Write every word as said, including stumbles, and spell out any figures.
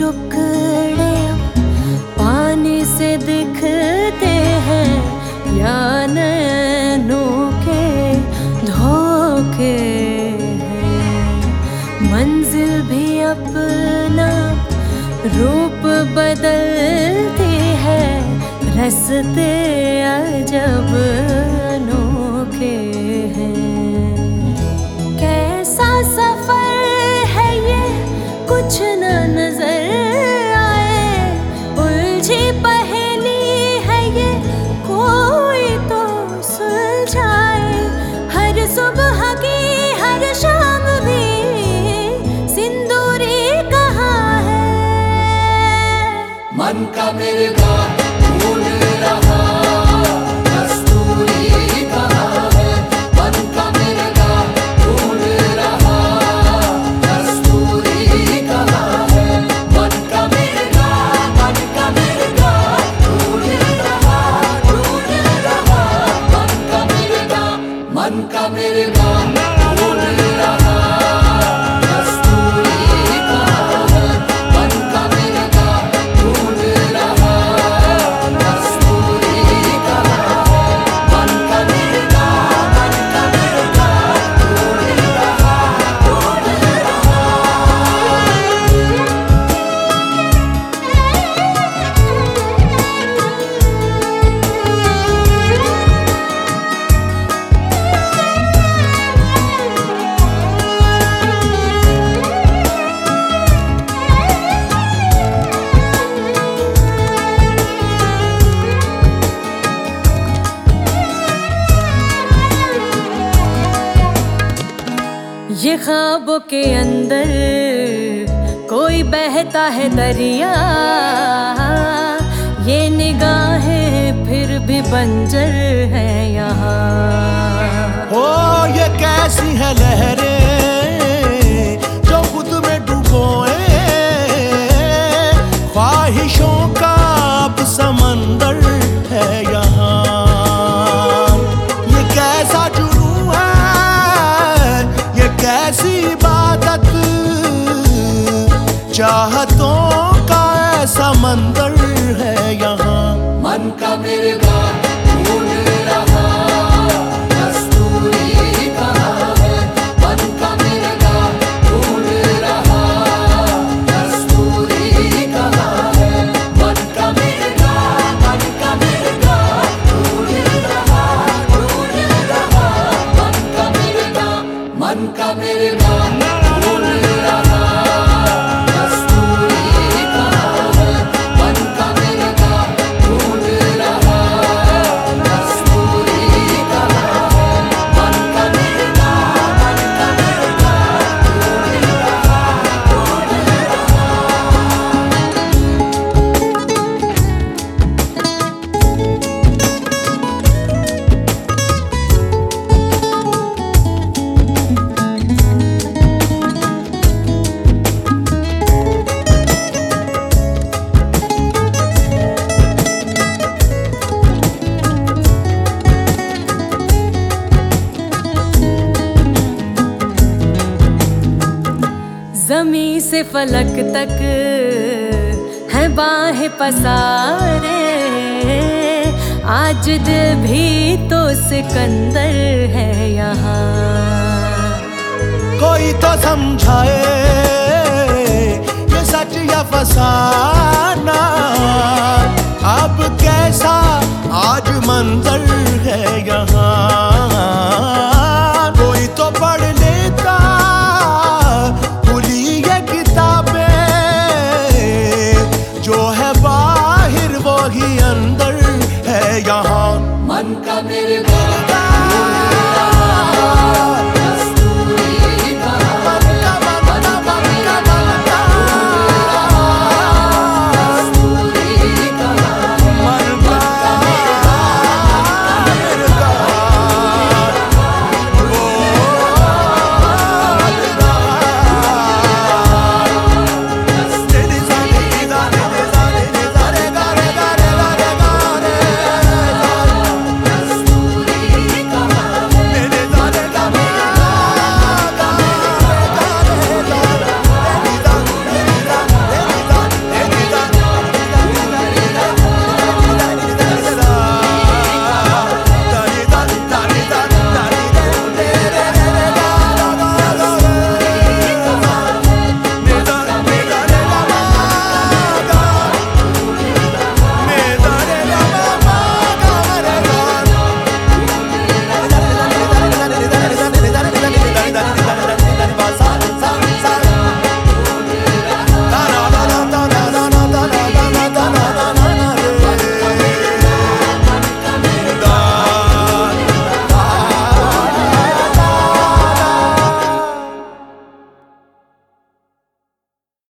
टुकड़े पानी से दिखते हैं या नैनों के धोखे हैं। मंजिल भी अपना रूप बदलती है, रास्ते अजब अनोखे हैं। कैसा सफर है ये कुछ न नजर आए, उलझी पहेली है ये कोई तो सुलझाए। हर सुबह की हर शाम भी सिंदूरी कहाँ है। मन का मेरे बात भूल रहा कस्तूरी कहाँ है। मन का मेरे बात भूल रहा कस्तूरी कहाँ है। मन का मेरे बात मन का मेरे बात भूल रहा भूल रहा। मन का मेरे बात मन का मेरे बात भूल रहा कस्तूरी कहाँ है। मन का मेरे बात भूल रहा कस्तूरी कहाँ है। मन का मेरे बात मन का मेरे बात भूल रहा भूल रहा। ये ख्वाबों के अंदर कोई बहता है दरिया, ये निगाहें फिर भी बंजर है यहाँ। ओ ये कैसी है लहरें जो खुद में डूबोए, ख्वाहिशों का अब समंदर है यहाँ। ये कैसा जुनून है, ये कैसी इबादत, चाहतों का ऐसा मंदिर है यहाँ। मन का मेरे बात भूल रहा कस्तूरी कहाँ है। मन का मेरे बात भूल रहा कस्तूरी कहाँ है। मन का मेरे बात मन का मेरे बात भूल रहा भूल रहा। मन का मेरे बात मन का मेरे बात भूल रहा कस्तूरी कहाँ है। मन का मेरे बात भूल रहा कस्तूरी कहाँ है। मन का मेरे बात मन का मेरे बात भूल रहा भूल ज़मीं से फलक तक है बाहें पसारे, आज दिल भी तो सिकंदर है यहाँ। कोई तो समझाए ये सच या फसाना, अब कैसा आज मंजर है यहाँ। कोई तो पढ़ लेता खुली ये किताबें, जो है बाहर वो ही अंदर है यहाँ। मन का मेरे बात